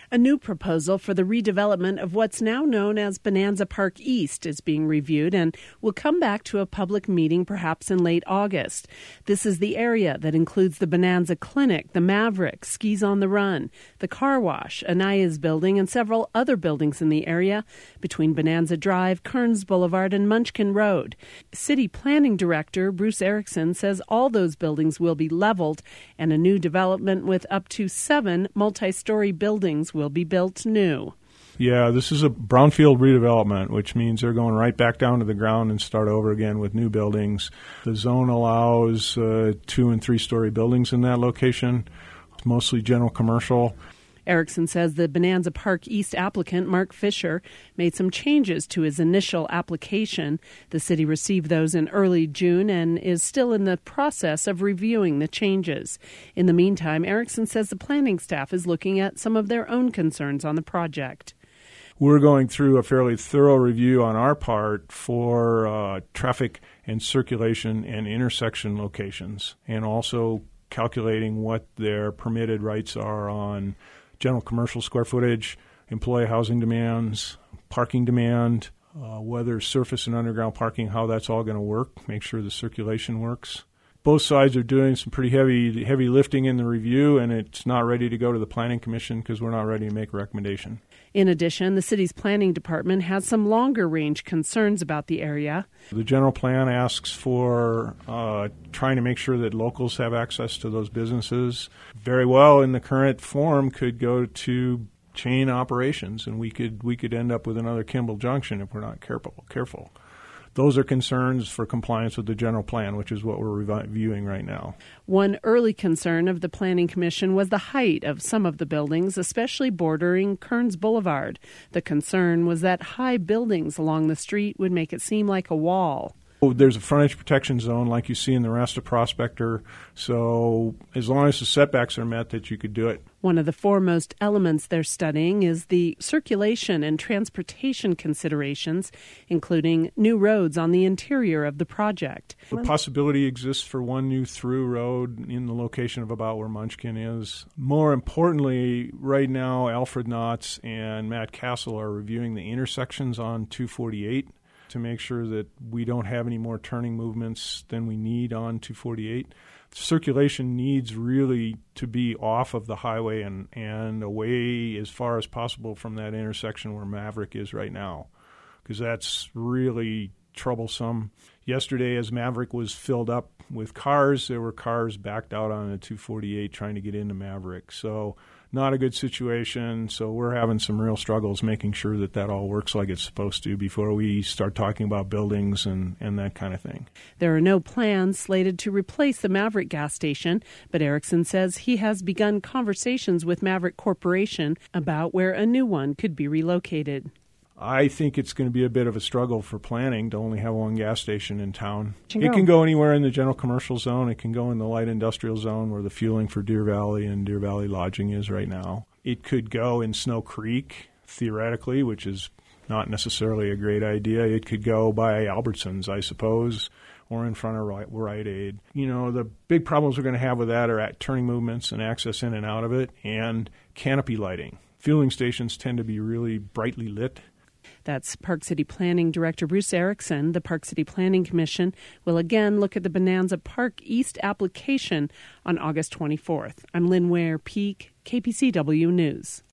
A new proposal for the redevelopment of what's now known as Bonanza Park East is being reviewed and will come back to a public meeting perhaps in late August. This is the area that includes the Bonanza Clinic, the Maverick, Skis on the Run, the Car Wash, Anaya's building, and several other buildings in the area between Bonanza Drive, Kearns Boulevard, and Munchkin Road. City Planning Director Bruce Erickson says all those buildings will be leveled and a new development with up to 7 multi-story buildings will be built new. Yeah, this is a brownfield redevelopment, which means they're going right back down to the ground and start over again with new buildings. The zone allows 2- and 3-story buildings in that location. It's mostly general commercial. Erickson says the Bonanza Park East applicant, Mark Fisher, made some changes to his initial application. The city received those in early June and is still in the process of reviewing the changes. In the meantime, Erickson says the planning staff is looking at some of their own concerns on the project. We're going through a fairly thorough review on our part for traffic and circulation and intersection locations, and also calculating what their permitted rights are on general commercial square footage, employee housing demands, parking demand, whether surface and underground parking, how that's all going to work, make sure the circulation works. Both sides are doing some pretty heavy lifting in the review, and it's not ready to go to the Planning Commission because we're not ready to make a recommendation. In addition, the city's planning department has some longer-range concerns about the area. The general plan asks for trying to make sure that locals have access to those businesses. Very well, in the current form, could go to chain operations, and we could end up with another Kimball Junction if we're not careful. Those are concerns for compliance with the general plan, which is what we're reviewing right now. One early concern of the Planning Commission was the height of some of the buildings, especially bordering Kearns Boulevard. The concern was that high buildings along the street would make it seem like a wall. There's a frontage protection zone like you see in the rest of Prospector, so as long as the setbacks are met, that you could do it. One of the foremost elements they're studying is the circulation and transportation considerations, including new roads on the interior of the project. The possibility exists for one new through road in the location of about where Munchkin is. More importantly, right now, Alfred Knotts and Matt Castle are reviewing the intersections on 248 to make sure that we don't have any more turning movements than we need on 248. Circulation needs really to be off of the highway and away as far as possible from that intersection where Maverick is right now, because that's really troublesome. Yesterday, as Maverick was filled up with cars, there were cars backed out on the 248 trying to get into Maverick. So not a good situation. So we're having some real struggles making sure that that all works like it's supposed to before we start talking about buildings and that kind of thing. There are no plans slated to replace the Maverick gas station, but Erickson says he has begun conversations with Maverick Corporation about where a new one could be relocated. I think it's going to be a bit of a struggle for planning to only have one gas station in town. It can go anywhere in the general commercial zone. It can go in the light industrial zone where the fueling for Deer Valley and Deer Valley Lodging is right now. It could go in Snow Creek, theoretically, which is not necessarily a great idea. It could go by Albertsons, I suppose, or in front of Rite Aid. You know, the big problems we're going to have with that are at turning movements and access in and out of it, and canopy lighting. Fueling stations tend to be really brightly lit. That's Park City Planning Director Bruce Erickson. The Park City Planning Commission will again look at the Bonanza Park East application on August 24th. I'm Lynn Ware, Peak, KPCW News.